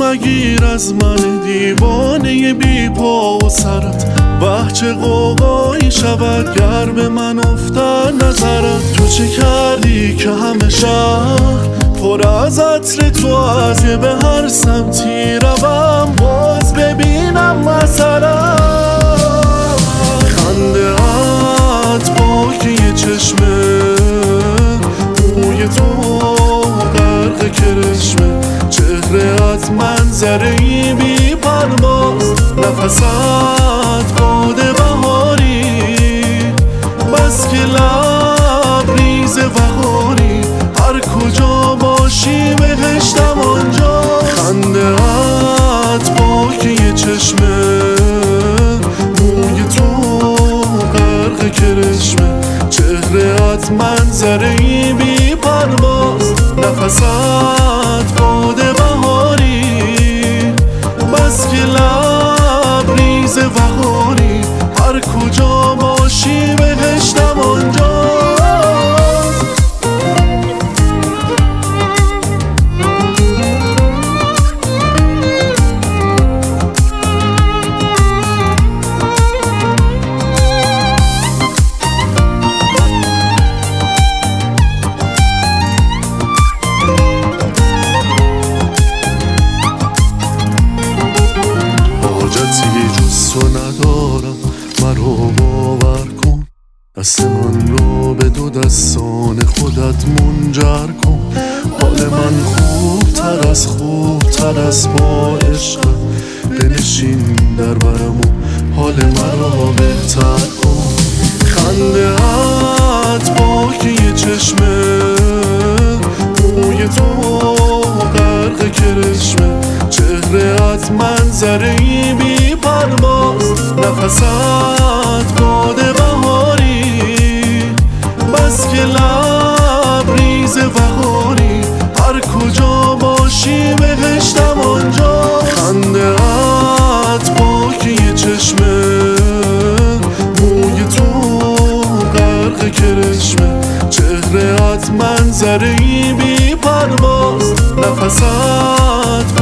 نگیر از من دیوانه بی پا و سرت، چه قوقایی شود گر به من افتد نظرت. تو چه کردی که همه شهر پر از عطر تو، از یه به هر سمتی روم باز ببینم اثرت. خنده ات پاکی چشمه، موی تو غرق کرشمه، چهره ات منظره‌ای بی پرواز، نفست باد بهاری، بس که لبریز بهاری، هر کجا باشی بهشتم آنجا. خنده ات پاکی چشمه، موی تو غرق کرشمه، چهره ات منظره‌ای بی پرواز، نفست باد بهاری، بس که لبریز بهاری، هر کجا باشی بهشتم آنجا. جز تو ندارم مرا باور کن، دست من رو به دو دستان خودت منجر کن. حال من خوبتر از با عشقت، بنشین در برم و حال مرا بهتر کن. خنده ات پاکی چشمه، موی تو غرق کرشمه، چهره ات منظره‌ای بی پرواز، نفست باد بهاری، بس که لبریز بهاری، هر کجا باشی بهشتم آنجا. خنده ات پاکی چشمه، موی تو غرق کرشمه، چهره ات منظره‌ای بی پرواز، نفست